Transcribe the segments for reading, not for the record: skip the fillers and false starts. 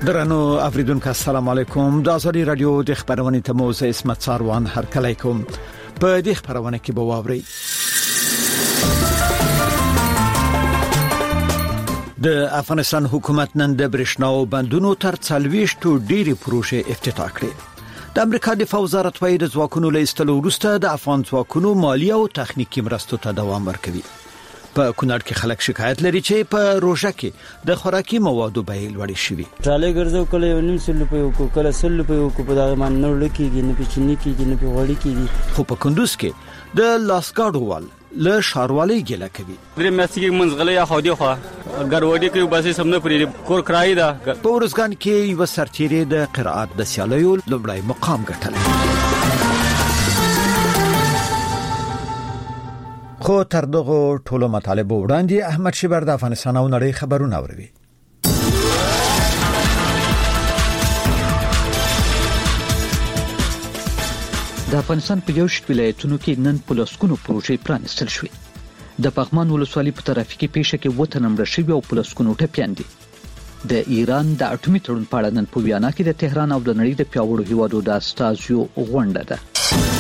درنو اوریدونکو السلام علیکم د ازادي رادیو د خبرونې تموز اسمت ساروان هر کله کوم په دې خبرونه کې به واوري د افغانستان حکومت نن د برښناو بندونو تر 40 ډېری پروژې افتتاح کړې د امریکا دفاع وزارت وايي د ځواکونو له ایستلو وروسته د افغان ځواکونو مالی او تخنیکی مرستو ته دوام ورکوي په کونړ کې خلک شکایت لري چې په روژه کې د خوراکي موادو بیې لوړې شوي ټراله ګرځو کله 900 روپۍ او کله 100 روپۍ او په دغه باندې نور لکېږي نه پچنی کېږي نه په وړي کېږي خو په کندوز کې د لاسګاډو وال له شاروالۍ ګله کوي درې میاشتې کې منځغله یا خو دی خو ګروډي کې باسي سمنه پرې کور کرای دا په ورځګان کې یو سرتیری د قرائت د سیالیو لومړی مقام ګټلی خو تر دغه ټولو مطالبه وړاندې احمد شیبر د افغانستان او نړۍ خبرونه اوري د افغانستان په یو شت ولایتونو کې نن په لسګونو پروژې پرانستل شوې د پغمان ولسوالۍ په ترافیکي پیښه کې وته نمبر شوی او په لسګونو ټپيان دي د ایران د اټومي تړون په اړه نن په ویانا کې د تهران او د نړۍ د پیاوړو هیوادو د استازیو غونډه ده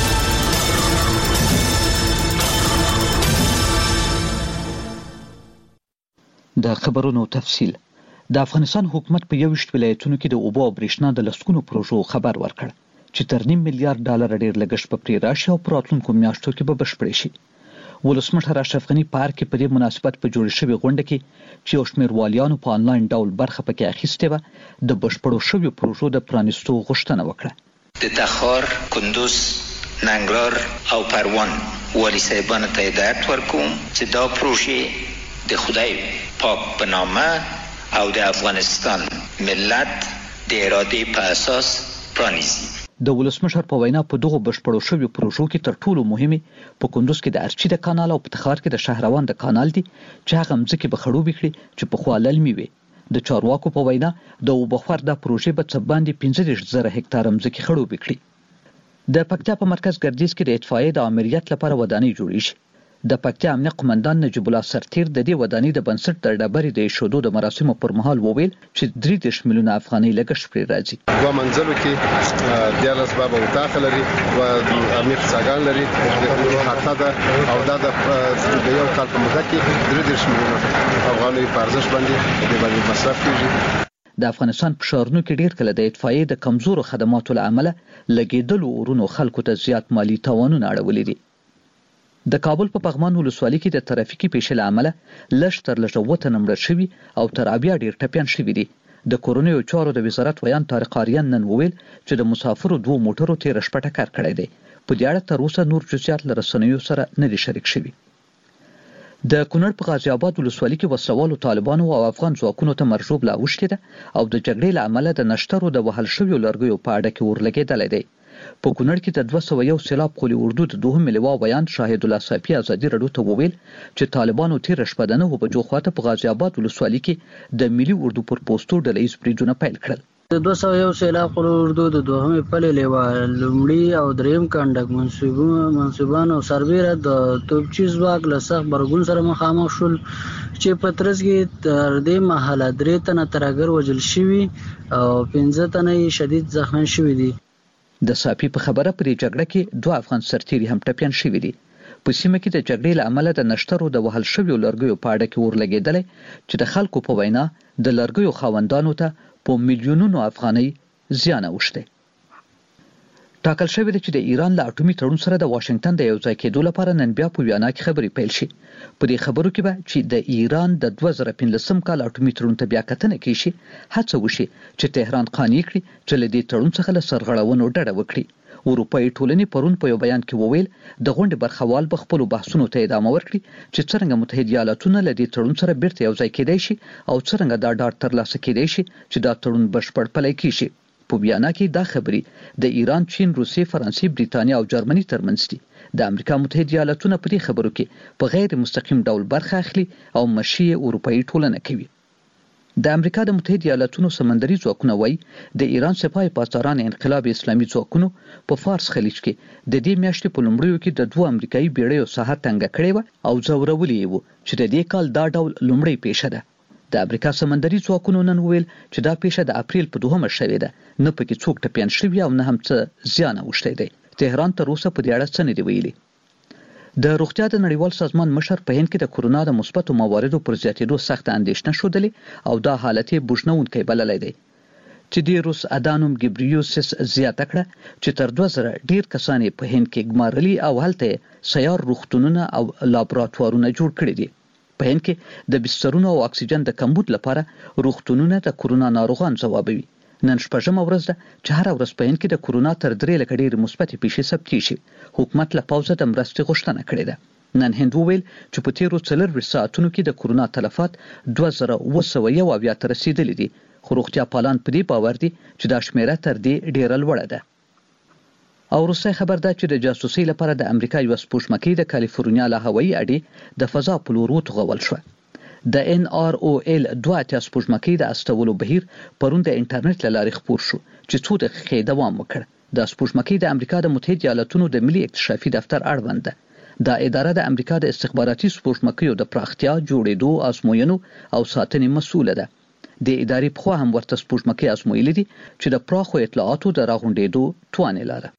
د خبرونو تفصیل د افغانستان حکومت په یو شت ولایتونو کې د اوبو او برېښنا د لسګونو پروژو خبر ورکړ چې تر $1.5 میلیارډ ډیر لګښت په پرې راشي او پراتلونکو میاشتو کې به بشپړ شي ولسمشر اشرف غنی پارک په دې مناسبت په جوړ شوی غونډه کې چې یو شمېر والیانو په انلاین ډول برخه پکې اخیسته و د بشپړو شوی پروژو د پرانیستو غوښتنه وکړه د تخار، کندوز، ننګرهار او پروان والی صاحبانو ته هدایت ورکوم چې دا پروژې د خدای پاک په نامه او د افغانستان ملت د اراده په اساس پرانیزي د ولسمشر په وینا په دغه بشپړو شوی پروژو کې تر ټولو مهمه په کندوز کې د ارچي د کانال او په تخار کې د شهروان د کانال دي چې هغه مځکه به خړوب کړي چې په خوالل میوي د چارواکو په وینا د وبخور د پروژې په څه باندې 15,000 هکتار مځکه خړوب کړي د پکتیا په مرکز ګردیز کې د اطفائیې د امریت لپاره ودانۍ جوړې شي د پکتیا امنیه قومندان نجیب الله سرتیر د دې ودانۍ د بنسټ د ډبرې د ایښودو د مراسمو پر مهال وویل چې 3 میلیونه افغانۍ لګښت پرې راځي دوه منزلو کې د اسباب او داخل لري او امنیت څنګه لري د حتی دا او دا د یو کال په موده کې 3 میلیونه افغانۍ په ارزښت باندې د باندې مصرف کیږي د افغانستان په شهرونو کې ډیر کله د اطفائیې د کمزورو خدماتو لامل لګیدلو ورونو خلکو ته زیات مالی تاوانونه اړولې دي د کابل په پغمان ولسوالۍ کې د ترافیکي پیښې لامل لږ تر لږه وته نمبر شوی او تر اویا ډیر ټپيان شوي دي د کورونیو چارو د وزارت ویان طارق آریان نن وویل چې د مسافرو 2 موټرو تیر شپه ټکر کړی دی په دې اړه تر اوسه نور جزئیات له رسنیو سره نه دي شریک شوي د کونړ په غازی آباد ولسوالۍ کې وسوالو طالبانو او افغان ځواکونو ته مرجوب لا وشته او د جګړې لامل د نشټرو د وهل شویو لرګیو په اړه کې ورلګېدل دی په کونړ کې د 201 سیلاب قولي اردو د دوهم لواء بیان شاهد الله صافي ازادي رادیو ته وویل چې طالبانو تیر شپه د 9 بجو خواته په غازی آباد ولسوالۍ کې د ملي اردو پر پوسټو ډلهیز بریدونه پیل کړل د 201 سیلاب قولي اردو د دوهم پلې لواء لومړی او دریم کندک منصوبان او سربېره د توپچي ځواک له سخت برګون سره مخامخ شول چې په ترڅ کې تر دې مهاله 3 تنه ترګر وژل شوي او 15 تنه شدید زخمیان شوي دي د صافي په خبره پرې جګړه کې 2 افغان سرتیري هم ټپيان شوي دي په سیمه کې د جګړې لامل د نشټرو د وهل شویو لرګیو په اړه کې ورلګېدل چې د خلکو په وینا د لرګیو خاوندانو ته په میلیونونو افغانۍ زیان اوښته ټاکل شوی دی چې د ایران له اټومي تړون سره د واشنگټن د یو ځای کېدو لپاره نن بیا په ویانا کې خبرې پیل شي په دې خبرو کې به چې د ایران د 2015 کال اټومي تړون ته بیا کتنه کیشي هڅه وشي چې تهران قانع کړي چې له دې تړون څخه له سرغړونو ډډه وکړي اروپایي ټولنې پرون په یو بیان کې وویل د غونډې برخوال به خپل بحثونو ته ادامه ورکړي چې څنګه متحده ایالاتونه له دې تړون سره بیرته یو ځای کېدای شي او څنګه دا ډاډ ترلاسه کېدای شي چې دا تړون بشپړ پلی کیشي په بیان کې دا خبرې د ایران، چین، روسیې، فرانسې، بریتانیا او جرمني ترمنځ دي د امریکا متحده ایالاتونه په دې خبرو کې په غیر مستقیم ډول برخه اخلي او مشي اروپایي ټولنه کوي د امریکا د متحده ایالاتونو سمندري ځواکونه وایي د ایران سپاه پاسداران انقلاب اسلامي ځواکونو په فارس خلیج کې د دې میاشتې په لومړیو کې د 2 امریکایي بیړیو ساحه تنګه کړې و او ځورولې و چې د دې کال دا ډول لومړی پیښه ده د امریکا سمندري ځواکونو نن ویل چې دا پیښه د اپریل په 2 شوې ده، نه پکې څوک ټپيان شوي او نه هم څه زیان اوښتی دی. تهران تر اوسه په دې اړه څه نه دی ویلي. د روغتیا د نړیوال سازمان مشر په هند کې د کورونا د مثبتو مواردو پر زیاتېدو سخت اندېښنه ښودلې او دا حالت یې بوږنونکی بللی دی. چې د روس ادانوم ګبریوسس زیاته کړه چې تر 2000 ډیر کسان په هند کې ګمارلي او هلته سیار روغتونونه او لابراتوارونه جوړ کړي دي. په هند کې د بسترونو او اکسیجن د کمبود لپاره روغتونونه د کورونا ناروغان ځوابوي. نن شپږمه ورځ ده چې هر ورځ په هند کې د کورونا تر 3 لک ډیر مثبت پیښې ثبت شي. حکومت له پوزه د مرستې غوښتنه کړې ده. نن هند ویل چې په تیرو 4 ساعتونو کې د کورونا تلفات 2901 ته رسیدلي دي. خو روغتیا پالان په دې باور دي چې دا شمیره تر دې ډیره لوړه ده. او روسي خبر ده چې د جاسوسي لپاره د امریکا یو سپوږمکۍ د کالیفورنیا له هوایي اډې د فضا په لور وتغول شو. د NROL 2 سپوږمکۍ د استولو بهیر پرون د انټرنیټ له لارې خپور شو چې 2 دقیقې دوام وکړ. د سپوږمکۍ د امریکا د متحده ایالاتونو د ملي اکتشافي دفتر اړوند ده. دا اداره د امریکا د استخباراتي سپوږمکیو د پراختیا، جوړېدو، ازموینو او ساتنې مسؤله ده. د ادارې په خوا هم ورته سپوږمکۍ ازمویلې دي چې د پراخو اطلاعاتو د راغونډېدو توان لري.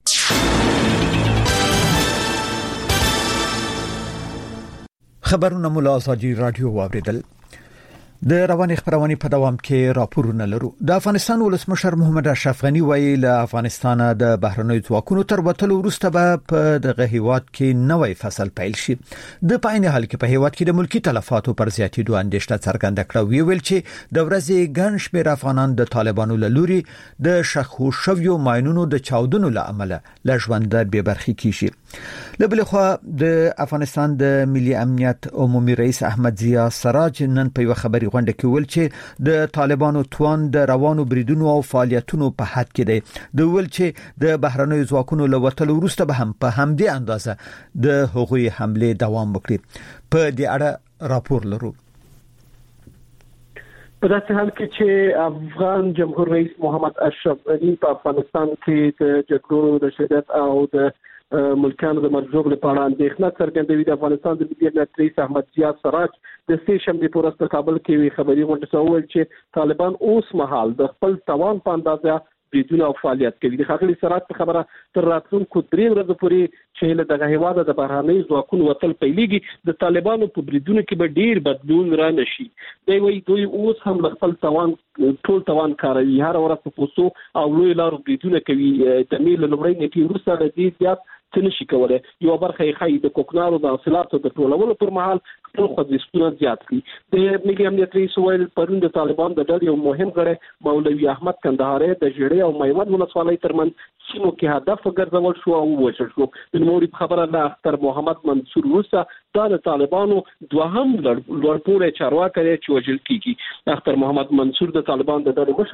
خبرونه مولا ازادي رادیو واوریدل. د رواني خبرونه په دوام کې راپورونه لرو. د افغانستان ولسمشر محمد اشرف غنی وایي له افغانستان د بهرنیو ځواکونو تر وتلو وروسته به په دغه هیواد کې نوې فصل پیل شي. د پاین حال کې په هیواد کې د ملکی تلفاتو پر زیاتېدو اندېښنه څرګنده کړه. ویل چې د ورځې ګڼ شمېر افغانان د طالبانو له لوري د شخو شویو ماینونو د چاودنو له امله له ژوند بې برخې کیږي. له بل خوا د افغانستان د ملي امنیت عمومي رئیس احمد ضیا سراج نن په یو خبري غونډه کې ویل چې د طالبانو توان د روانو بریدونو او فعالیتونو په حد کې دی. د ویل چې د بهرنیو ځواکونو له وتلو وروسته به هم په همدې اندازه د هغوی حمله دوام وکړي. په دې اړه راپور لرو. په داسې حال کې چې افغان جمهور رئیس محمد اشرف غنی په افغانستان کې د جګړو د شدت او د ملکانو د مرزوب لپاره اندېښنه څرګندوي. د افغانستان د ملي امنیت رئیس احمد ضیا سراج د سې شنبې په ورځ په کابل کې خبري غونډه وکړه چې طالبان اوس مهال د خپل توان په اندازه بریدونه او فعالیت کوي. د خاغلی سراج په خبره تر راتلونکو 3 ورځې پورې چې له دغه هیواد د بهرنیو ځواکونو وتل پیلېږي د طالبانو په بریدونو کې به ډیر بدلون را نشي. دوی اوس هم خپل توان ټول توان کاروي. هر ورځ په پوسو او لوی لارو بریدونه کوي. د میل لومړی نیټې وروسته د دې زیات څه نشي کولای. یو برخه یې خای د کوکنارو د حاصلاتو د ټولولو پر مهال خپل خوځښتونه زیات کړي. د ملي امنیت رئیس ویل پرون د طالبان د ډلې یو مهم غړی مولوي احمد کندهاري د جړې او میوند ولسوالۍ ترمن سیمو کې هدف ګرځول شو او وشل شو. د نوري خبره له اختر محمد منصور وروسته د طالبانو دوهم لوړپوړی چارواکي چې وژل کیږي. اختر محمد منصور د طالبان د ډلې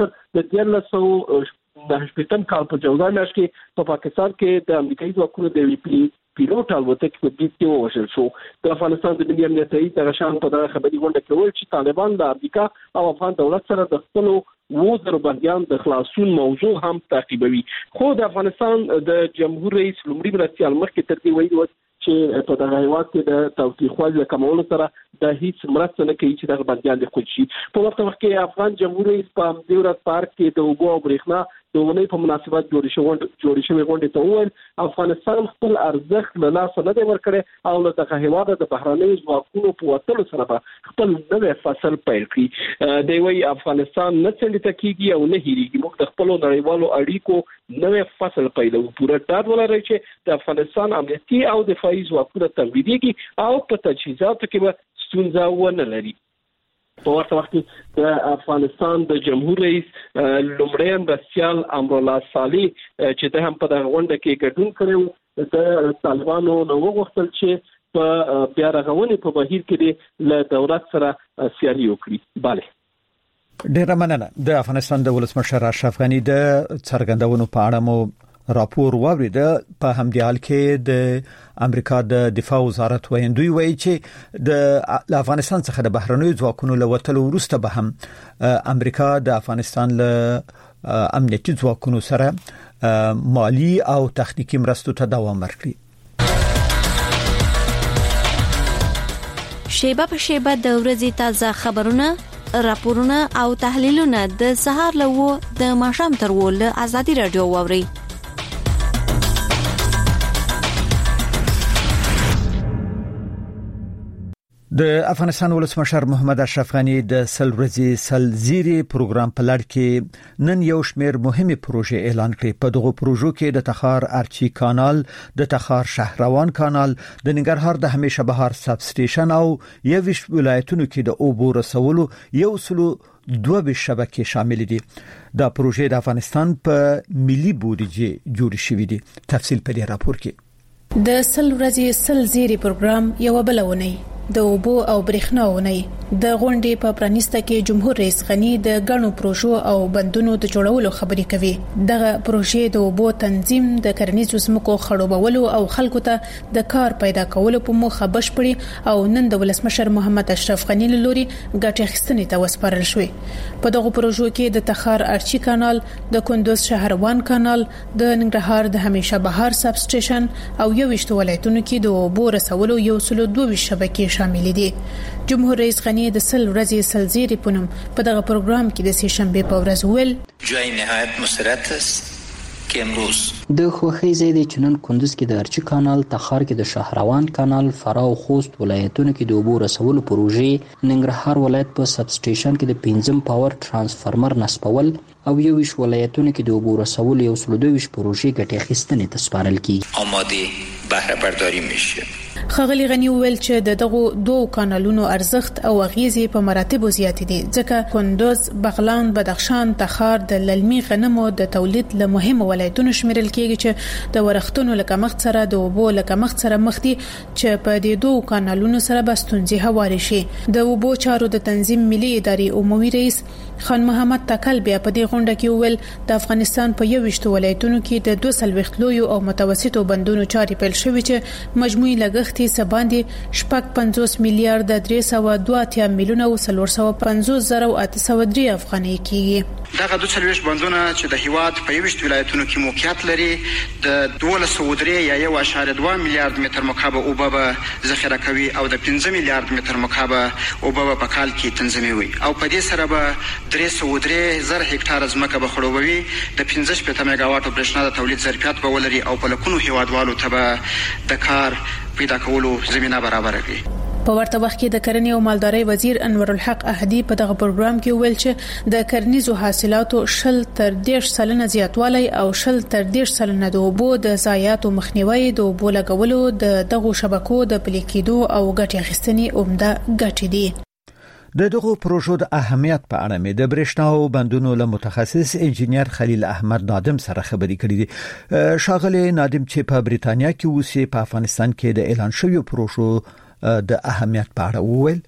مشر د 19 کال په جولای میاشت کې په پاکستان کې د امریکایي ځواکونو د پیلوټ الوتکې په دې کې وژل شو. د افغانستان د ملي امنیت رئیس د غشان په دغه خبري غونډه کې ویل چې طالبان د امریکا او افغان دولت سره د خپل وزر بنديان د خلاصون موضوع هم تعقیبوي. خو د افغانستان د جمهور رئیس لومړي مرستیال مخکې تر دې ویلي چې په دغه هیواد کې د تاوتریخوالي کمولو سره د هیڅ مرسته نه کوي چې دغه بنديان د خود شي. په وخت کې افغان جمهور رئیس په دې ورځ پارک کې د اوبو او برېښنا د ونې په مناسبت جوړې شوې غونډې ته وویل افغانستان خپل ارزښت له لاسه نه دی ورکړی او له دغه هیواد د بهرنیو ځواکونو په وتلو سره به خپل نوې فصل پیل کړي. دی وايي افغانستان نه څنډه کیږي او نه هېریږي. موږ د خپل نړیوالو اړیکو نوې فصل پیلوو. پوره ډاډ ولرئ چې د افغانستان امنیتي او دفاعي ځواکونه تمویلېږي او په تجهیزاتو کې به ستونزه ونه لري. په ورته وخت کې د افغانستان د جمهور رئیس لومړی مرستیال امرالله صالح چې ته هم په دغه غونډه کې ګډون کړو د طالبانو نو وغوښتل چې په بیا رغونې په بهیر کې له دولت سره سیالي وکړي. bale ډیره مننه. د افغانستان د ولسمشر اشرف غنی د څرګندونو په اړه مو راپور واورید. په همدې حال کې د امریکا د دفاع وزارت ویندوی وایي چې د افغانستان څخه د بهرنیو ځواکونو له وتلو وروسته به هم امریکا د افغانستان له امنیتي ځواکونو سره مالی او تخنیکی مرستو ته دوام ورکړي. شیبه په شیبه د ورځې تازه خبرونه راپورونه او تحلیلونه د سهار له د ماښام تر له ازادي رادیو واوري. د افغانستان ولسمشر محمد اشرف غنی د سل ورځې سل زیری پروګرام په لړ کې نن یو شمېر مهمه پروژې اعلان کړې. په دغه پروژو کې د تخار ارچی کانال، د تخار شهروان کانال، د ننګرهار د همیشه بهار سب سټیشن او یوش ولایتونو کې د اوبو رسولو یو سلو 22 شبکې شامل دي. دا پروژې د افغانستان په ملي بودیجه جوړ شوې دي. تفصیل په دې راپور کې. د سل ورځې سل زیری پروګرام یو بلونی د اوبو او برېښنا ونی د غونډې په پرانیسته کې جمهور رئیس غنی د غنو پروژو او بندونو د جوړولو خبرې کوي. دغه پروژې د اوبو تنظیم، د کرنیزو ځمکو خړوبولو او خلکو ته د کار پیدا کولو په موخه بشپړي او نن د ولسمشر محمد اشرف غنی لوري ګټه اخیستنې ته وسپارل شوې. په دغه پروژو کې د تخار ارچی کانال، د کندوز شهروان کانال، د ننګرهار د همیشه بهار سب سټیشن او یوشت ولایتونو کې د اوبو رسولو یو سلو 22 شبکې شامل دي. جمهور رئیس غنی د سل ورځې سل زیری پونم په دغه پروګرام کې د سې شنبه په ورځ ویل جای نهایت مسرت است که امروز د خوخي زیدي چنن کندوز کې د ارچی کانال، تخار کې د شهروان کانال، فراه او خوست ولایتونو کې د اوبو رسولو پروژې، ننګرهار ولایت په سب سټیشن کې د پنځم پاور ترانسفارمر نصبول او یوش ولایتونو کې د اوبو رسولو یو سلو 22 پروژې ګټه اخیستنې ته سپارل کیږي. آماده بهره برداری میشه. خغلی غنی ویل چې دغه دوه کانالونو ارزښت او اغیزې په مراتبو زیات دي، ځکه کندوز، بغلان، بدخشان، تخار د للمي غنمو د تولید له مهمه ولایتونو شمیرل کیږي چې د ورښتونو لکه مخ سره د اوبو لکه مخ سره مخ دي چې په دې دوه کانالونو سره بستونځي هواري شي. د اوبو چارو د تنظیم ملي ادارې عمومي رئیس خان محمد تکل بیا په دې غونډه کې ویل د افغانستان په یوشت ولایتونو کې د 200 لویو او متوسطو بندونو چاري پیل شوې چې مجموعي لګښت سباندې 50 میلیارډ 302 میلیونه او 450,803 افغانۍ کیږي. دغه 240 بندونه چې د هیواد په یوشت ولایتونو کې موقعیت لري د 1203 یا 1.2 میلیارډ متر مکعب اوبه به ذخیره کوي او د 5 میلیارډ متر مکعب اوبه په کال کې تنظیموي او په دې سره به 303,000 هکتار ځمکه به خړوبوي. د 15 میگا واټ برېښنا د تولید ظرفیت به ولري او په لکونو هیوادوالو ته د کار پیدا کولو زمينه برابر کړي. په ورته وخت کې د کرنې او مالدارۍ وزیر انور الحق احدي په دغه پروګرام کې ویل چې د کرنیزو حاصلاتو 0.3% زیاتوالی او 0.3% د اوبو د ضایعاتو مخنیوي، د اوبو لګولو د دغو شبکو د پلي کېدو او ګټې اخیستنې عمده ګټې دي. د دغه پروژو د اهمیت په اړه مې د برېښنا او بندونو له متخصص انجینیر خلیل احمد نادم سره خبرې کړې دي. شاغلی نادم چې په بریتانیا کې اوسي په افغانستان کې د اعلان شویو پروژو د اهمیت په اړه وویل.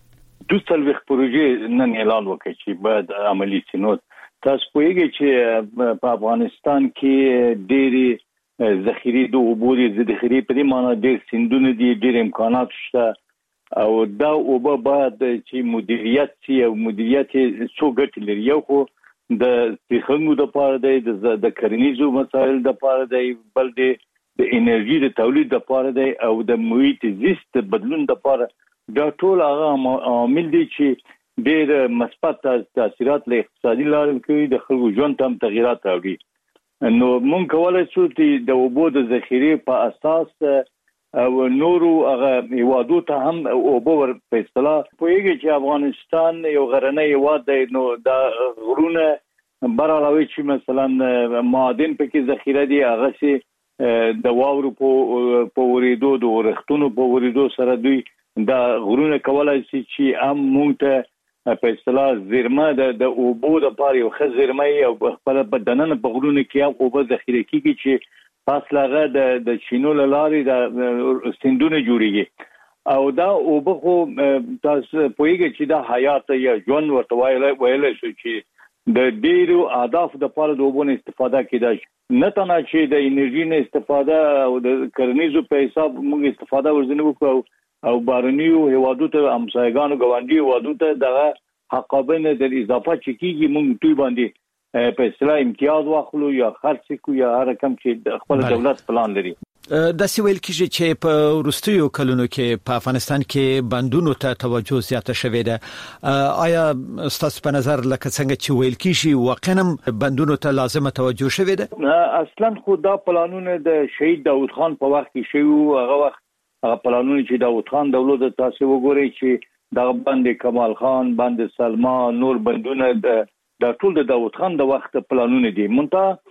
200 پروژې نن اعلان وکړي چې باید عملی شي. نو تاسو پوهیږئ چې په افغانستان کې ډېری ذخیره د اوبو د ذخیره په دې معنی ډېر سیندونه دي، ډېر امکانات شته او دا اوبه باید چې مدیریت شي او مدیریت څو ګټې لري. یو خو د تخنګو د پاره دی، د کرنیزو مسایل د پاره دی، بل د انرژي د تولید د پاره دی او د محیط زیست بدلون د پاره. دا ټول هغه عوامل دي چې ډېر مثبت تاثیرات له اقتصادي لارې کوي، د خلکو ژوند ته تغیرات راوړي. نو موږ کولای شو چې د اوبو د ذخیره په اساس او نورو هغه هیوادو ته هم اوبه ور په اصطلاح پوهیږي چې افغانستان یو غرنی هیواد دی. نو دا غرونه برعلاوه چې مثلا معادن پکې ذخیره دي، هغه سي د واورو په ورېدو، د ورښتونو په ورېدو سره دوی دا غرونه کولای شي چې هم مونږ ته په اصطلاح زیرمه د اوبو د پاره یو ښه زیرمه او خپل بدنن په غرونه کې هم اوبه ذخیره کیږي چې فاصله د چینو لارې د سیندونه جوړیږي. او دا اوبه خو تاسو پوهیږئ چې دا حیات یا ژوند ورته ویل شو چې د ډیرو اهداف د پاره د اوبو استفاده کیدای شي. نه تنها چې د انرژي نه استفاده او د کرنیزو په حساب موږ استفاده ورزنه وکړو او بارنیو هیوادو ته همسایګانو ګاونډي هیوادو ته دغه حقابه د اضافه چکیږي موږ توی باندې په اصطلاح امتیاز واخلو یا خرڅ کو یا هر کم چې خپل دولت پلان لري. د سویل کې چې په وروستیو کلونو کې په افغانستان کې بندونو ته توجه زیاته شوې ده آیا ستاسو په نظر لکه څنګه چې ویل کیږي واقعا بندونو ته لازمه توجه شوې ده اصلا خو دا پلانونه د شهید داوود خان په وخت کې شوی هغه وخت هغه پلانونه چې داوود خان دولت تاسو وګورئ چې دا بند کمال خان بند سلمان نور بندونه د ټول د داوود خان د وخت پلانونه دي مونته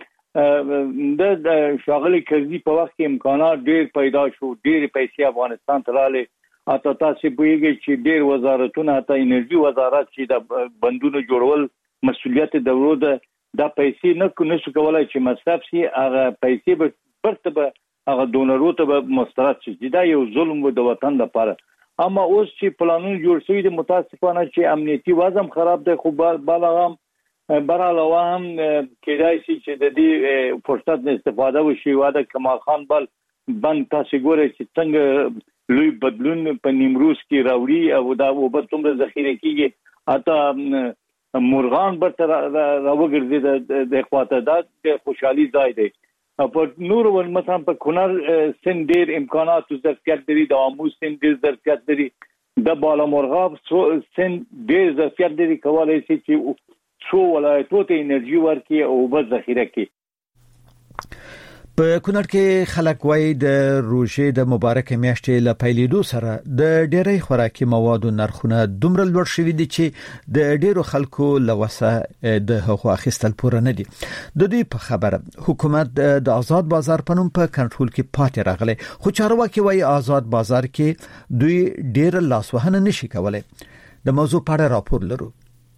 د شاغلي کرزي په وخت کې امکانات ډېر پیدا شو ډېر پیسې افغانستان ته رااله اته تاسو پوهیږئ چې ډېر وزارتونه ته انرژي وزارت چې د بندونو جوړول مسؤلیت دولت د پیسې نه شو کولای چې مصرف شي هغه پیسې به پرته هغه دونرو ته مسترد شي دا یو ظلم و د وطن لپاره اما اوس چې پلانونه جوړ شوی دي متاسفانه چې امنیتي وضع خراب دی خو بالغام براله هم کېدای شي چې د دې فرصت نه استفاده وشي واده کمال خان بند تاسو ګورئ چې څنګه لوی بدلون په نیمروز کې راوړي او دا وبد څومره ذخیره کیږي اته مرغان برته راوګرځي د خواته د خوشحالي ځای دی په نور ول مثلا په کونړ سن ډیر امکانات او ظرفیت لري د اموس سن ډیر ظرفیت لري د بالا مرغاب سن ډیر ظرفیت لري کولای شي چې شو ولایتو ته انرژي ورکړي او بس ذخیره کړي په کونړ کې خلک وایي د روژې د مبارک میاشتې له پیلېدو سره د ډېرې خوراکي موادو نرخونه دومره لوړ شوي دي چې د ډېرو خلکو لوسه د هغو اخیستل پوره نه دي د دوی په خبره حکومت د آزاد بازار په نوم په کنټرول کې پاتې راغلی خو چارواکي وایي آزاد بازار کې دوی ډېر لاسوهنه نشي کولای د موضوع په اړه راپور لرو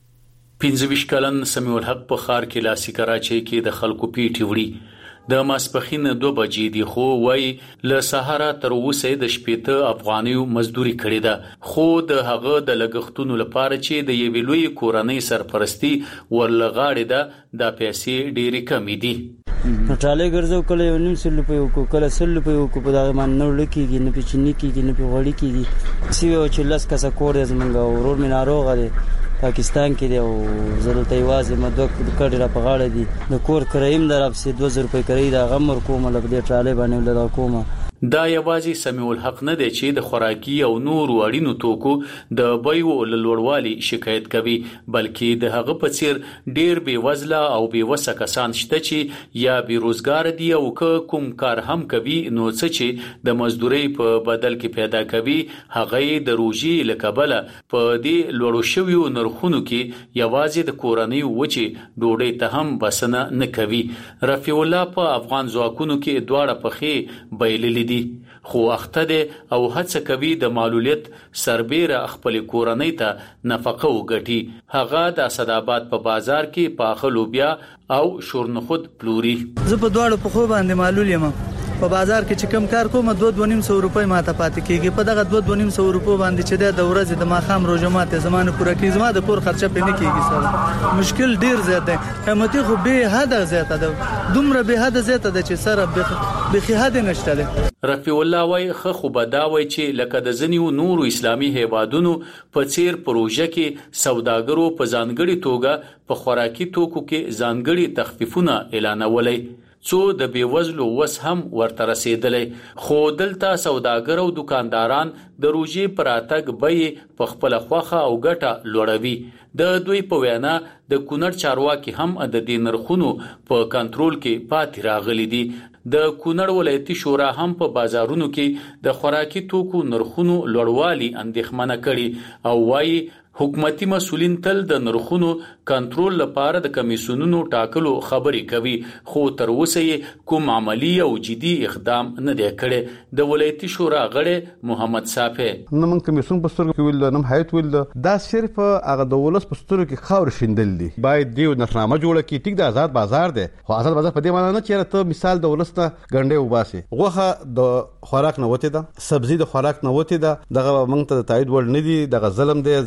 25 کلن سمیع الحق په خار کې لاسي کراچي کې د خلکو پیټي وړي د ماسپخین 2 بجې دی خو وای له سهارا تر اوسه د شپېته افغانیو مزدوري کړې ده خو د هغه د لګښتونو لپاره چې د یوې لوی کورنۍ سرپرستی ورلغاړي ده د پیسې ډېری کمې دي ټاله ګرځو کله 900 روپیه کو کله 100 روپیه کو په دغه مان نور لکېږي نه پچنی کېږي نه په وړي کېږي سی او چې لاس کسه کور زمونږ ورور مې ناروغه دی پاکستان کې دی او زلته یوازې مدوک کډه را پغاړه دي د کور کرایم درافسي 2000 روپۍ کرای دا غمر کومه لبدې ټاله باندې ولدا کومه دا یوازې سمیع الحق نه دی چې د خوراکي او نور وړینو توکو د بیو لوړوالي شکایت کوي بلکې د هغه په څیر ډیر بې وزله او بې وسه کسان شته چې یا بیروزګار دي او کوم کار هم کوي نو څه چې د مزدوري په بدل کې پیدا کوي هغه د روژې لکبله په دې لوړو شویو نرخونو کې یوازې د کورنۍ وچی ډوډۍ ته هم بسنه نه کوي رفیع الله په افغان ځواکونو کې دواړه پخې بیللي دي خو اخته دي او هڅه کوي د معلولیت سربېره خپل کورنۍ ته نفقه وګټي هغه د اسداباد په بازار کې پاخه لوبیا او شورنخود پلوري زه په دواړو په خو باندې معلول یم په بازار کې چې کم کار کوم 2.5 روپۍ ماته پاتې کیږي په دغه 2.5 روپۍ باندې چې د ورځې د ماخام روزه ماته زمانه پوره کیږي زما د کور خرچه پې نه کیږي سره مشکل ډیر زیات دی قیمتي خو به حد زیات ده دومره به حد زیات ده چې سره به حد نشته ده رفیع الله وای خو بداوي چې لکه د ځنیو نورو اسلامي هیوادونو په څیر پروژه کې سوداګرو په ځانګړي توګه په خوراکي توکو کې ځانګړي تخفیفونه اعلانولای څو د بیوزلو وس هم ورته رسیدلې خو دلته سوداګر او دکانداران د روژې پراتګ به په خپل خوخه او ګټه لوړوي د دوی په وینا د کونړ چارواکي هم د دې نرخونو په کنټرول کې پاتې راغلي دي د کونړ ولایتي شورا هم په بازارونو کې د خوراکي توکو نرخونو لوړوالي اندېښمنه کړي او وايي حکومتي مسولین تل د نرخونو کنټرول لپاره د کمیسیونونو ټاکلو خبرې کوي خو تر اوسه کوم عملی او جدي اقدام نه دی کړی د ولایتي شورا غړی محمد صافی نو من کمیسیون پستر کې ویل نو هیت ویل دا صرف هغه د ولس پستر کې خاور شیندل دي باید دی نشنامه جوړه کی ټیک د آزاد بازار دی خو آزاد بازار په دې معنی نه چې ته مثال د ولس ته ګنډې وباسي غوخه د خوراک نه وته ده سبزی د خوراک نه وته ده دغه موږ ته تایید ول نه دي دغه ظلم دی زیاته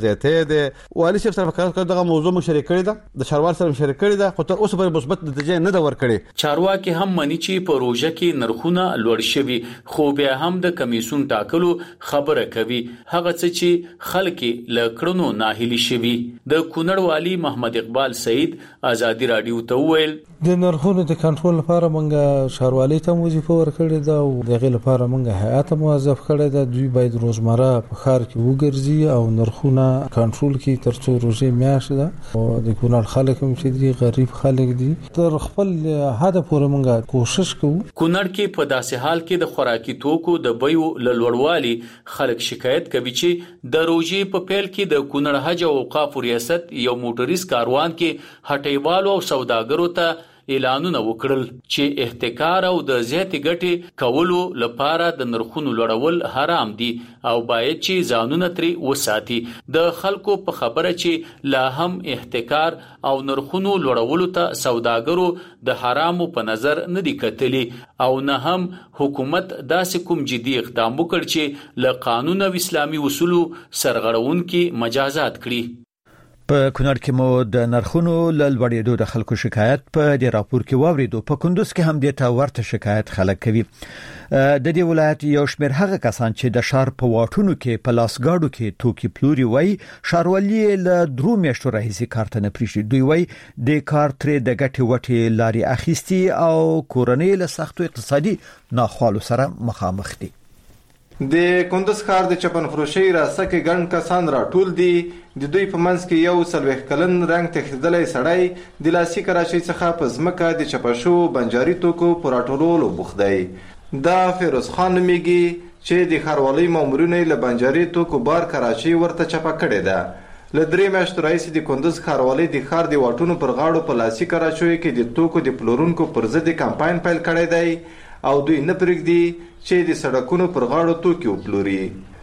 کړی دی والي صاحب سره کار دغه موضوع مشارکت کړی ده د شاروال سره مشارکت کړی ده خو تر اوسه پورې مثبت نتیجه نه ده ورکړې. چارواکي هم مني چې پروژه کې نرخونه لوړ شوي خو بیا هم د کمیسون ټاکلو خبره کوي هغه څه چې خلک له کړنو ناهیلي شوي. د کونړ والي محمد اقبال سعید ازادي رادیو ته وویل د نرخونو د کنټرول لپاره موږ شاروالۍ ته وظیفه ورکړې ده او دغه لپاره موږ هیئات موظف کړی ده. دوی باید روزمره په ښار کې وګرځي او نرخونه کنټرول کړي تر څو روزي میاشت ده او د کونړ خلک هم چې دي غریب خلک دي تر خپل هدف پورې موږ کوشش کوو. کونړ کې په داسې حال کې د خوراکي توکو د بیو لوړوالي خلک شکایت کوي چې د روزي په پیل کې د کونړ حج او اوقاف ریاست یو موټریس کاروان کې هټیوالو او سوداګرو ته اعلانونه وکړل چې احتکار او د زیاتې ګټې کولو لپاره د نرخونو لوړول حرام دي او باید چې ځانونه ترې وساتي. د خلکو په خبره چې لا هم احتکار او نرخونو لوړولو ته سوداګرو د حرامو په نظر نه دي کتلي او نه هم حکومت داسې کوم جدي اقدام وکړ چې له قانون او اسلامي اصولو سرغړونکي مجازات کړي. په کونړ کې مو د نرخونو لوړېدو د خلکو شکایت په دې راپور کې واوریدو. په کندوز کې هم د تا ورته شکایت خلک کوي. د دې ولایت یو شمېر هغه کسان چې د شهر په واټونو کې په لاسګاډو کې توکي پلوري وای شاروالي له درو میاشتو راهیسې کار ته نه پریږدي. دوی وای د کار ترې د ګټې وټې لاري اخیستي او کورنۍ له سختو اقتصادي ناخوالو سره مخامخ دي. د کندوز ښار د چپن فروشي راسته کې ګڼ کسان راټول دي. د دوی په منځ کې یو 40 کلن رنګ تخیدلې سړی د لاسي کراشي څخه په ځمکه د چپشو بنجاري توکو پر راټولولو بوخت دی. دا فیروز خان نومیږي چې د ښاروالۍ مامورینو له بنجاري توکو بار کراچي ورته چپه کړې ده. له 3 میاشتو راهیسې د کندوز ښاروالۍ د ښار د واټونو پر غاړو په لاسي کراچیو کې د توکو د پلورونکو پر ضد کمپاین پیل کړی دی او دوی نه پرېږدي چې د سړکونو پر غاړو توکي وپلوري.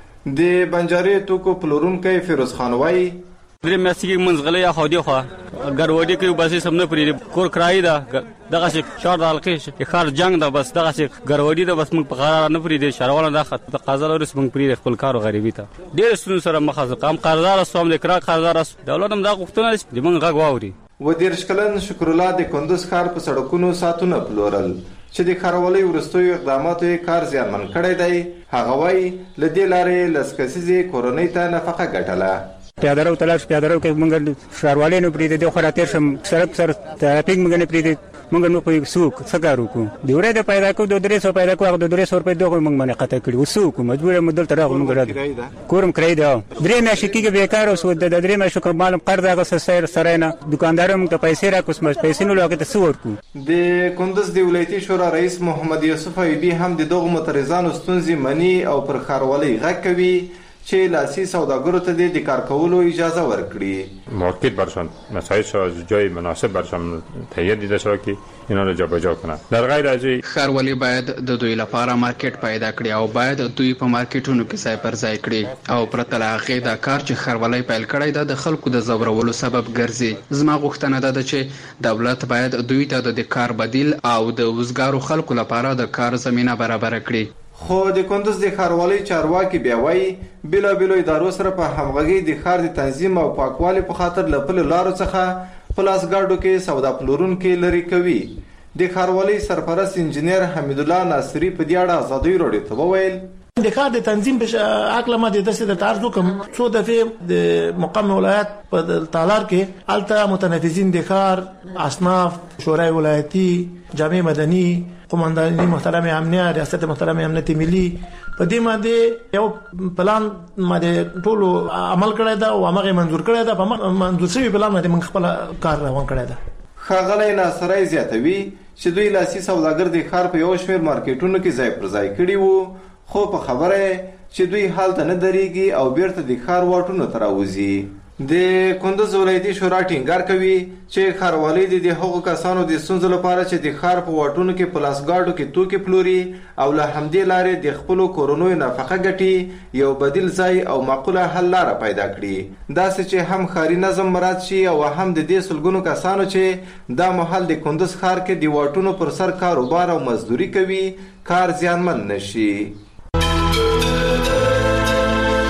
د بنجاري توکو پلورونکی فیروز خان وایي درې میاشتې کې منځغلې یا خودي خو ګډوډي کوي بس سم نه پرېږدي کور کرایي ده دغه چې شهر د حلقې ښار جنګ ده بس دغه چې ګډوډي ده بس موږ په قرار نه پرېږدي. شهروالو دا قضا لري موږ پرېږدي خپل کار او غریبي ته ډېر ستونزو سره مخ کم قرضدار سوم د کرا قرضدار دولت هم دا غوښتنه چې موږ غږ واوري. و 13 کلن شکر الله د کندوز ښار په سړکونو ساتونه پلورل چې د ښاروالۍ وروستیو اقداماتو یې کار زیانمن کړی دی. هغه وایي له دې لارې لس کسیزې کورنۍ ته نفقه ګټله. پیاده رو تلاش پیاده رو کې موږ ښاروالۍ نه پرېږدي د خو راتېر شم سړک سر ټرافیک موږ نه پرېږدي موږ نو په سوق څه کار وکړو د ورې د پیدا کو د 300 پیدا کو هغه د 300 روپۍ دغه موږ باندې قطع کړي وسوق مجبور مدل تر هغه موږ راځو کورم کرای دی 3 میاشتې کې بیکار اوس د 3 میاشتې کوم معلوم قرض هغه سره نه دکاندار موږ ته پیسې را کوس پیسې نو لګه ته سور کو. د کندوز د ولایتي شورا رئیس محمد یوسف ایبی هم د دغه معترضانو ستونزې مني او پر ښاروالۍ غږ کوي چې لاسي سوداګرو ته د کار کولو اجازه ورکړي. مارکت برشان مسایش از جای مناسب برشان تهیه دیده شود که اینا رو جابجا کنن. در غیر از این ښاروالي باید د دوی لپاره مارکت پیدا کړي او باید دوی په مارکټونو کې ځای پر ځای کړي او پرته له هغې دا کار چې ښاروالۍ پیل کړی ده د خلکو د ځورولو سبب ګرځي. زما غوښتنه ده چې دولت باید دوی ته د کار بدیل او د وزګارو خلکو لپاره د کار زمینه برابر کړي. خو د کندوز د ښاروالۍ چارواکي بیا وایي بېلابېلو ادارو سره په همغږۍ د ښار د تنظیم او پاکوالي په خاطر له پلو لارو څخه په لاسګاډو کې سودا پلورونکي لرې کوي. د ښاروالۍ سرپرست انجینیر حمیدالله ناصري په دې اړه ازادۍ راډیو ته وویل د کار د تنظیم په عقل ما د داسې د تعرض کوم څو دفعه د مقام ولایت په تالار کې الته متنفذین د کار اصناف شورای ولایتي جامع مدني قومنداني محترم امنیه ریاست محترم امنیت ملي په دې باندې یو پلان باندې ټول عمل کړی دا او هغه منظور کړی دا په منظور شوی پلان باندې موږ خپل کار روان کړی دا. ښاغلی ناصری زیاتوي چې دوی لاسي سوداګر د ښار په یو شمېر مارکیټونو کې ځای پر ځای کړي وو خو په خبره چې دوی هلته نه درېږي او بیرته د ښار واټونو ته راوځي. د کندوز ولایتي شورا ټینګار کوي چې ښاروالۍ د هغو کسانو د ستونزو لپاره چې د ښار په واټونو کې په لاسګاډو کې توکي پلوري او له همدې لارې د خپلو کورنیو نفقه ګټي یو بدیل ځای او معقوله حل لاره پیدا کړي داسې چې هم ښاري نظم مراعات شي او هم د دې سلګونو کسانو چې دا مهال د کندوز ښار کې د واټونو پر سر کاروبار او مزدوري کوي کار زیانمن نشي.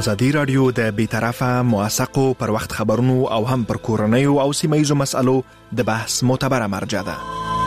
ازادي رادیو د بی‌طرفه موثقو پر وخت خبرونو او هم پر کورنیو او سیمه‌یزو مسألو د بحث معتبره مرجع ده.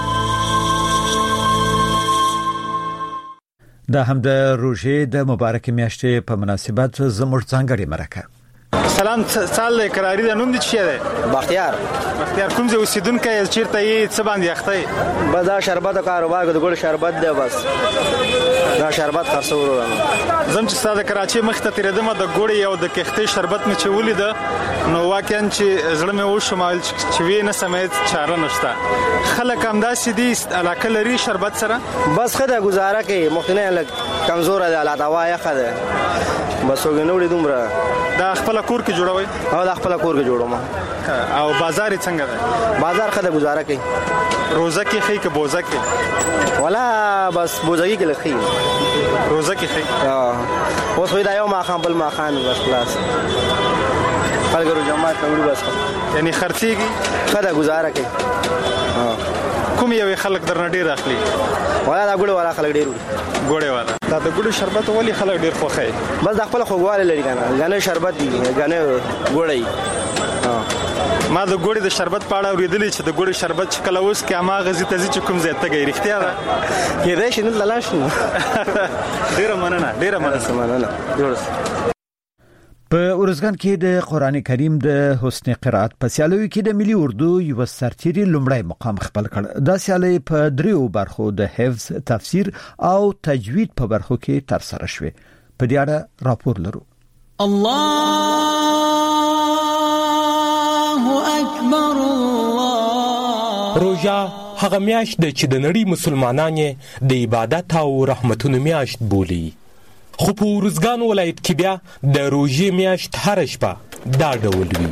دا هم د روژې د مبارک میاشتې په مناسبت زموږ ځانګړي مرکه. سلام سال قراری د نوم دي څه ده؟ بختیار کوم ځای اوسیدونکو چیرته یې څه باندې اخته؟ بس دا شربت کاروبار د ګل شربت دی، بس دا شربت خرڅول. زم چې ستاسو کراچي مخ ته تیرېدم د ګوړې او د کښتې شربت مې چې ولید نو واقعا چې زړه مې وشمال چې وی نه سمې چاره نشته. خلک هم داسې دي علاقه لري شربت سره، بس خدای گزاره کوي، مختنه لګ کمزور ده، حالات هوا یخه ده، بس وګنوړي دومره. دا خپل کور کې جوړوي؟ او دا خپل کور کې جوړوم. او بازار څنګه ده؟ بازار خدای گزاره کوي. روزه کې خې کې بوزه کې؟ ولا بس بوزه کې لخي. روزه کې خې؟ اوس وای دا یو ما خام بل ما خان بس خلاص. خلګرو جماعت نوړي بس. یعنی خرڅيږي؟ خدای گزاره کوي. کوم یو خلک درنه ډیر اخلي؟ ولا دا ګوړه والا خلک ډیر ګوړه والا. دا د ګوړه شربت ولې خلک ډیر خوښي؟ بس د خپل خوګواله لري کنه، غنه شربت دی، غنه ګوړی. ما د ګوړې د شربت په اړه اوریدلې چې د ګوړې شربت چې کله اوس کې ما غزي تزي چې کوم ځای ته گئی رښتیا ده؟ کېدای شي نه لالاش نو. ډیره مننه جوړ. په ارزګان کې د قران کریم د حسن قرات په سیالوي کې د ملي اردو یو سرتيري لومړی مقام خپل کړ. دا سیالي په دریو برخو د حفظ، تفسیر او تجوید په برخو کې تر سره شوه. په دې اړه راپور لرو. الله اکبر. روزه هغه میاشت چې د نړۍ مسلمانانو د عبادت او رحمتونو میاشت بولي. خو په ارزګان ولایت کې بیا د روژې میاشت هر شپه دا ډول وي.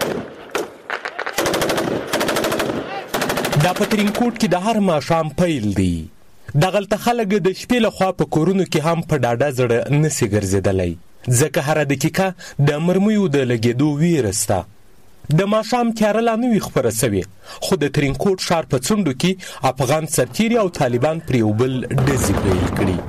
دا په ترینکوټ کې د هر ماښام پیل دی. دغلته خلک د شپې لخوا په کورونو کې هم په ډاډه زړه نسي ګرځېدلی، ځکه هره دقیقه د مرمیو د لګېدو ویره سته. د ماښام تیاره لا نه وي خپره سوې، خو د ترینکوټ ښار په څنډو کې افغان سرتیري او طالبان پر یو بل ډزې پیل کړي.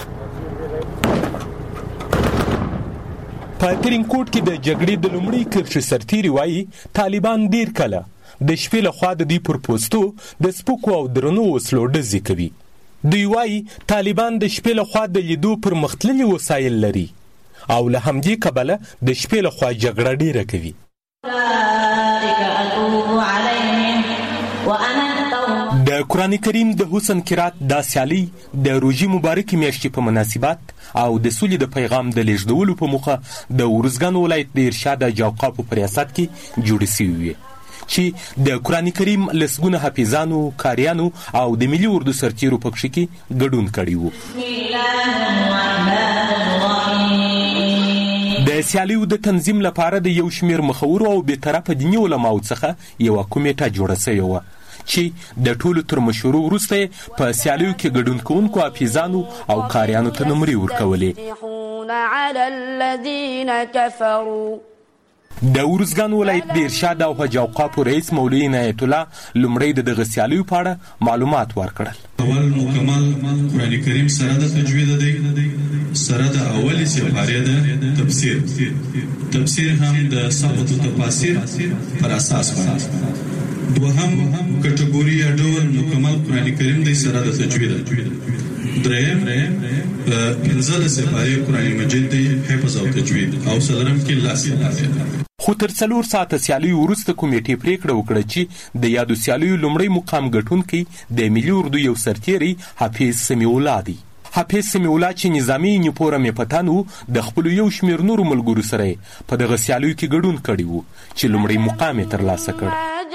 په ترینکوټ کې د جګړې د لومړي کرښې سرتیري وایي طالبان ډیر کله د شپې لخوا د دوی پر پوستو د سپکو او درنو وسلو ډزې کوي. دوی وایي طالبان د شپې لخوا د لیدو پرمختللي وسایل لري او له همدې کبله د شپې لخوا جګړه ډیره کوي. د قرآن کریم د حسن قرات دا سیالي د روژې مبارکې میاشتې په مناسبت او د سولې د پیغام د لیږدولو په موخه د ارزګان ولایت د ارشاد جوقافو په ریاست کې جوړې شوې وې چې د قرآن کریم لسګونه حافظانو، قاریانو او د ملي اردو سرتیرو په کښې کې ګډون کړی وو. د سیالیو د تنظیم لپاره د یو شمېر مخورو او بېطرفه دیني علماو څخه یوه کمیټه جوړه شوې وه چې د ټولو تر مشورو وروسته په سیالیو کې ګډون کوونکو حافظانو او قاریانو ته نمرې ورکولې. د ارزګان ولایت د ارشاد او حج اوقافو رئیس مولوي عنایت الله لومړی د دغه سیالیو په اړه معلومات ورکړل. اول مکمل قرآن کریم سره د تجوید دی، سره د اولی سپارې د تفسیر هم د ثابت تفاسیر پر اساس باندې. دوهم کټګوري یا ډول مکمل قرآن کریم دی سره د تجوید. دریم 15 سپارې قرآن مجید دی حفظ او تجوید او څلورم کې لاس. خو تر 4 ساعته سیالیو وروسته کمیټې پریکړه وکړه چې د یادو سیالیو لومړی مقام ګټونکی د ملي اردو یو سرتیری حافظ سمیع الله دی. حافظ سمیع الله چې نظامي نیپوره میپتان و د خپلو یو شمېر نورو ملګرو سره په دغه سیالیو کې ګډون کړی و چې لومړی مقام یې ترلاسه کړ.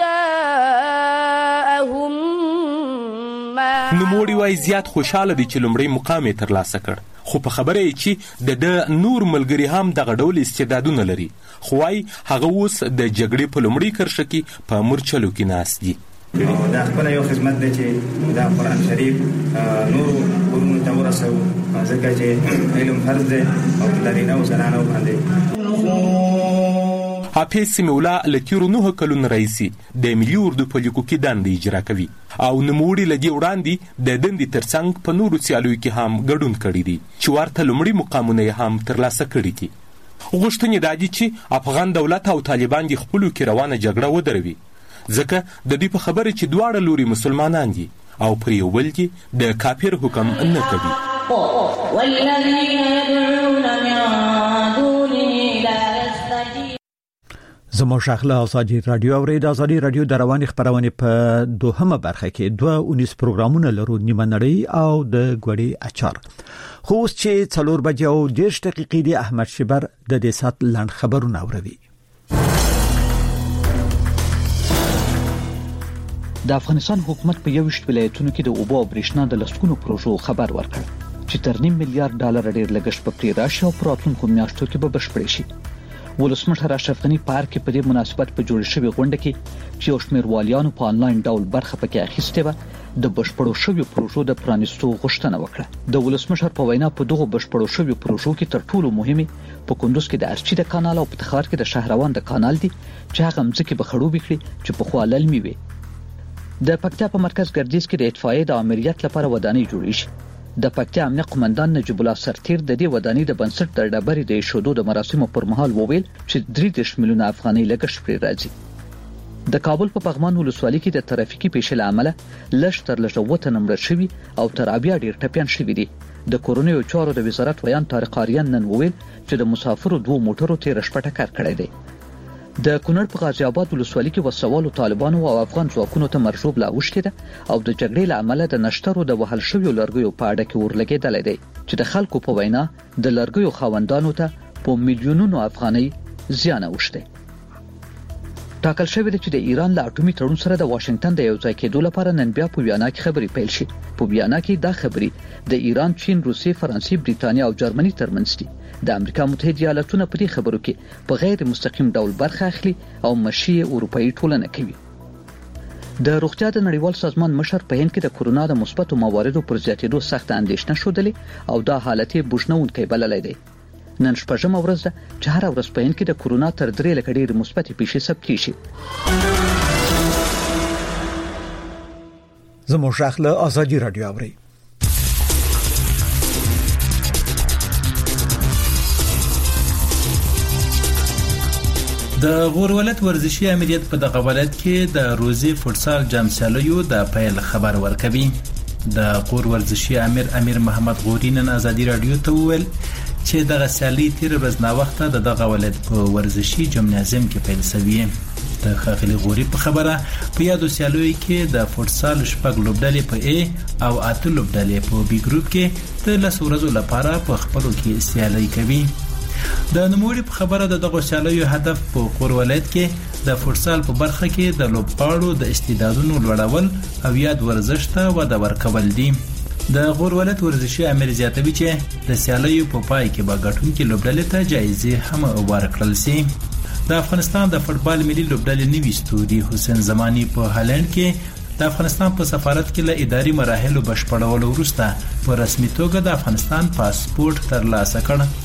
نوموړي وایي زیات خوشحاله دی چې لومړی مقام یې ترلاسه کړ، خو په خبره یې چې د نور ملګري هم دغه ډول استعدادونه لري، خو وایي هغه اوس د جګړې په لومړۍ کرښه کې په مورچلو کې ناست دي. دا خپل یو خدمت دی چې دا قرآن شریف نورو کورونو ته ورسوو، ځکه چې علم فرض دی او نارینه او زنانو باندې. حافظ سمیع الله له تیرو 9 کلونو راهیسې د ملي اردو په لیکو کې دندې اجرا کوي او نوموړي له دې وړاندې د دندې ترڅنګ په نورو سیالیو کې هم ګډون کړی دی چې ورته لومړي مقامونه یې هم ترلاسه کړي دي. غوښتنې دا دي چې افغان دولت او طالبان د خپلو کې روانه جګړه ودروي، ځکه د دوی په خبره چې دواړه لوري مسلمانان دي او پر یو بل کې د کافر حکم نه کوي. زموږ شاخله ازادي رادیو اورید. ازادي رادیو د رواني خبرونه په دوهمه برخه کې 2 پروګرامونه لرو، نیمه نړۍ او د ګوړې اچار. خو اوس چې 4 بجې او 10 دقیقې دی احمد شبر د دې سات لاند خبرونه اوروي. د افغانستان حکومت په 21 ولایتونو کې د اوبو او برېښنا د لسګونو پروژو خبر ورکړ چې تر $9 میلیارډ ډیر لګښت په پرې راشي او په راتلونکو میاشتو کې به بشپړ شي. ولسمشر اشرف غنی پارک په دې مناسبت په جوړ شوی غونډه کې چې اوشمیر والیانو په انلاین ډول برخه پکې اخیسته و د بشپړو شوی پروژو د پرانیستو غوښتنه وکړه. د ولسمشر په وینا په دغه بشپړو شوی پروژو کې تر ټولو مهمه په کندوز کې د ارچی د کانال او په تخار کې د شهروان د کانال دي چې هغه مځکه به خړوبې کړي چې په خوا للمي وي. د پکتیا په مرکز ګردیز کې د اطفائیې د امریت لپاره ودانۍ جوړې شي. د پکتیا امنیه قومندان نجیب الله سرتیر د دې ودانۍ د بنسټ د ډبرې د ایښودو د مراسمو پر مهال وویل چې 3 میلیونه افغانۍ لګښت پرې راځي. د کابل په پغمان ولسوالۍ کې د ترافیکي پیښې له امله لږ تر لږه 7 تنه مړه شوي او تر 20 ډیر ټپیان شوي دي. د کورونیو چارو د وزارت ویان طارق آریان نن وویل چې د مسافرو 2 موټرو تیر شپه ټکر کړی دی. د کونړ په غازی آباد ولسوالۍ کې وسوالو طالبانو او افغان ځواکونو ته مرجوب لا اوښتې ده او د جګړې له امله د نشترو د وهل شویو لرګیو په اډه کې ورلګېدلی دی چې د خلکو په وینا د لرګیو خاوندانو ته په میلیونونو افغانۍ زیان اوښتی. ټاکل شوی دی چې د ایران له اټومي تړون سره د واشنگټن د یو ځای کېدو لپاره نن بیا په ویانا کې خبرې پیل شي. په ویانا کې دا خبرې د ایران، چین، روسیې، فرانسې، بریتانیا او جرمني ترمنځ دي. د امریکا متحده ایالاتونو په دې خبرو کې په غیر مستقیم ډول برخه اخلي او مشي اروپאי ټولنه کوي. د روغتیا د نړیوال سازمان مشر په هند کې د کورونا د مثبتو مواردو پر زیاتېدو سخت اندېښنه شودلې او دا حالت بوجنونکی بللی دی. نن شپږمه ورځ ده چې هر ورځ په هند کې د کورونا تر 3 لک ډېر مثبتې پیښې ثبت کیږي. زموږ شاخله ازادي رادیو اوري. د غور ولایت ورزشي امریت په دغه ولایت کې د روزي فوتسال جام سیالیو د پیل خبر ورکوي. د غور ورزشي امیر محمد غوري نن ازادي رادیو ته وویل چې دغه سیالي تیر ورځ نا وخت د دغه ولایت په ورزشي جمنازیم کې پیل شوی. د خاخلی غوري په خبره په یادو سیالیو کې د فوتسال شپږ لوبډلې په A او 8 لوبډلې په B ګروپ کې د 10 ورځو لپاره په خپلو کې سیالي کوي. د نوموړي په خبره د دغه سیالیو هدف په غور ولایت کې د فوتسال په برخه کې د لوبغاړو د استعدادونو لوړول او یاد ورزش ته وده ورکول دي. د غور ولایت ورزشي امیر زیاتوي چې د سیالیو په پای کې به ګټونکي لوبډلې ته جایزې هم ورکړل شي. د افغانستان د فوتبال ملي لوبډلې نوي ستوري حسین زمانی په هالند کې د افغانستان په سفارت کې له اداري مراحلو بشپړولو وروسته په رسمي توګه د افغانستان پاسپورت ترلاسه کړ.